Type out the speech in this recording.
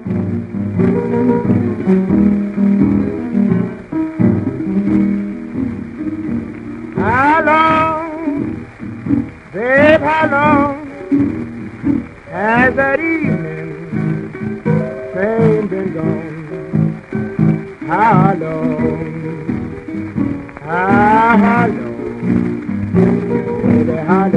How long, babe, how long has that evening train been gone? How long, how long, baby, how long?